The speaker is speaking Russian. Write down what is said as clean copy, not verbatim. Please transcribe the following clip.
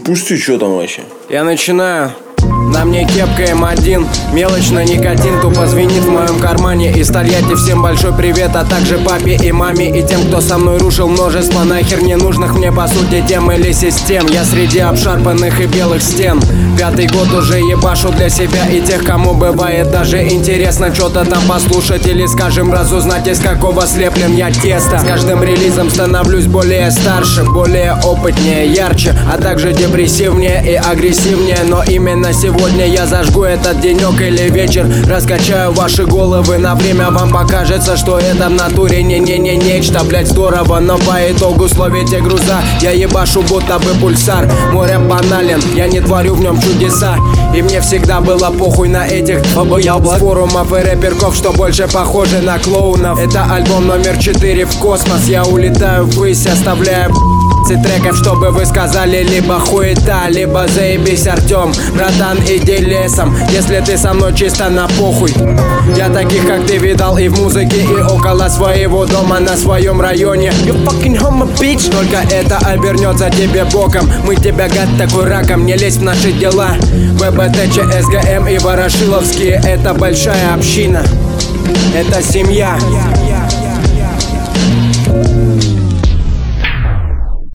пусти, что там вообще? Я начинаю. На мне кепка М1, мелочь на никотин тупо звенит в моем кармане. Из Тольятти всем большой привет, а также папе и маме, и тем, кто со мной рушил множество нахер ненужных мне по сути тем или систем. Я среди обшарпанных и белых стен. 5-й год уже ебашу для себя и тех, кому бывает даже интересно что-то там послушать или, скажем, разузнать, из какого слеплен я тесто. С каждым релизом становлюсь более старше, более опытнее, ярче, а также депрессивнее и агрессивнее. Но именно сегодня я зажгу этот денек или вечер, раскачаю ваши головы на время. Вам покажется, что это в натуре не нечто, блять, здорово. Но по итогу словите груза я ебашу будто бы пульсар. Мой рэп банален, я не творю в нем чудеса. И мне всегда было похуй на этих с форумов и рэперков, что больше похожи на клоунов. Это альбом номер 4 в космос. Я улетаю ввысь, оставляя треков, чтобы вы сказали либо хуета, либо заебись, Артем. Братан, иди лесом, если ты со мной чисто на похуй. Я таких, как ты, видал и в музыке, и около своего дома на своем районе. You fucking homo, bitch. Только это обернется тебе боком. Мы тебя, гад, такой раком, не лезь в наши дела. ВБТ, ЧСГМ и Ворошиловские — это большая община. Это семья.